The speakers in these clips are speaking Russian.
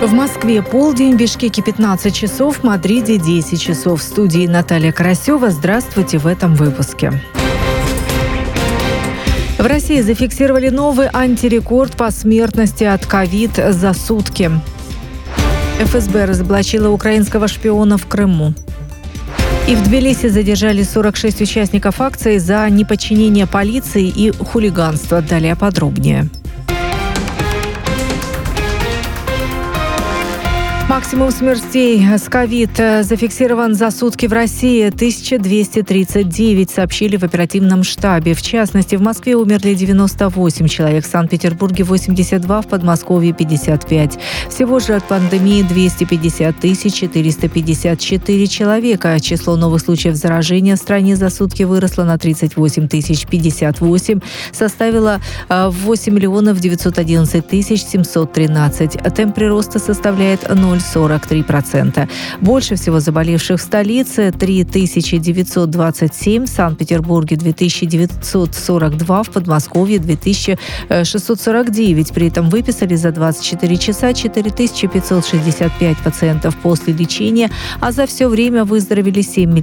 В Москве полдень, в Бишкеке 15 часов, в Мадриде 10 часов. В студии Наталья Карасева. Здравствуйте в этом выпуске. В России зафиксировали новый антирекорд по смертности от ковид за сутки. ФСБ разоблачила украинского шпиона в Крыму. И в Тбилиси задержали 46 участников акции за неподчинение полиции и хулиганство. Далее подробнее. Максимум смертей с ковид зафиксирован за сутки в России 1239, сообщили в оперативном штабе. В частности, в Москве умерли 98 человек, в Санкт-Петербурге 82, в Подмосковье 55. Всего же от пандемии 250 454 человека. Число новых случаев заражения в стране за сутки выросло на 38 058, составило 8 911 713. Темп прироста составляет 0,43%. Больше всего заболевших в столице – 3927, в Санкт-Петербурге – 2942, в Подмосковье – 2649. При этом выписали за 24 часа 4565 пациентов после лечения, а за все время выздоровели 7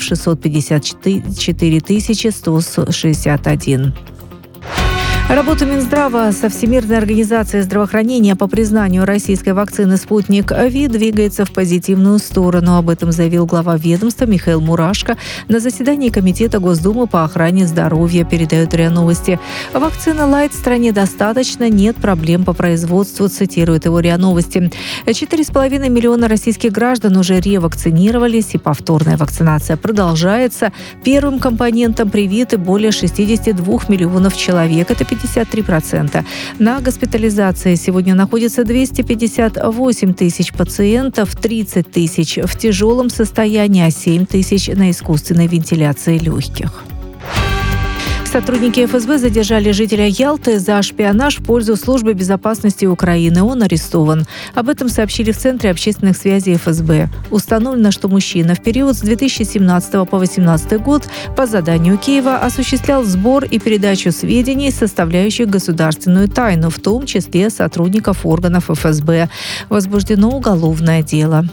654 161. Работа Минздрава со Всемирной организацией здравоохранения по признанию российской вакцины «Спутник Ви» двигается в позитивную сторону. Об этом заявил глава ведомства Михаил Мурашко на заседании Комитета Госдумы по охране здоровья, передает РИА Новости. Вакцины «Лайт» в стране достаточно, нет проблем по производству, цитирует его РИА Новости. 4,5 миллиона российских граждан уже ревакцинировались, и повторная вакцинация продолжается. Первым компонентом привиты более 62 миллионов человек. Это 53%. На госпитализации сегодня находится 258 тысяч пациентов, 30 тысяч в тяжелом состоянии, а 7 тысяч на искусственной вентиляции легких. Сотрудники ФСБ задержали жителя Ялты за шпионаж в пользу Службы безопасности Украины. Он арестован. Об этом сообщили в Центре общественных связей ФСБ. Установлено, что мужчина в период с 2017 по 2018 год по заданию Киева осуществлял сбор и передачу сведений, составляющих государственную тайну, в том числе сотрудников органов ФСБ. Возбуждено уголовное дело.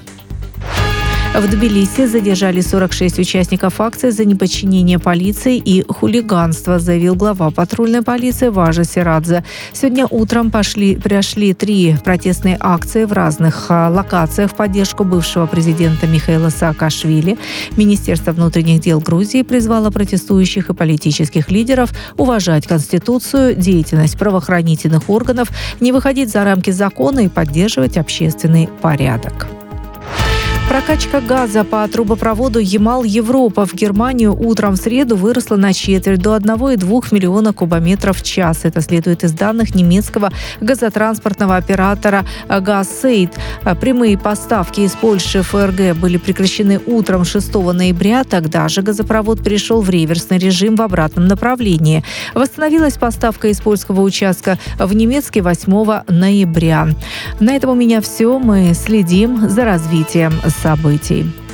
В Тбилиси задержали 46 участников акции за неподчинение полиции и хулиганство, заявил глава патрульной полиции Важа Сирадзе. Сегодня утром прошли 3 протестные акции в разных локациях в поддержку бывшего президента Михаила Саакашвили. Министерство внутренних дел Грузии призвало протестующих и политических лидеров уважать Конституцию, деятельность правоохранительных органов, не выходить за рамки закона и поддерживать общественный порядок. Прокачка газа по трубопроводу Ямал-Европа в Германию утром в среду выросла на четверть до 1,2 миллиона кубометров в час. Это следует из данных немецкого газотранспортного оператора «Газсейд». Прямые поставки из Польши в ФРГ были прекращены утром 6 ноября. Тогда же газопровод перешел в реверсный режим в обратном направлении. Восстановилась поставка из польского участка в немецкий 8 ноября. На этом у меня все. Мы следим за развитием событий.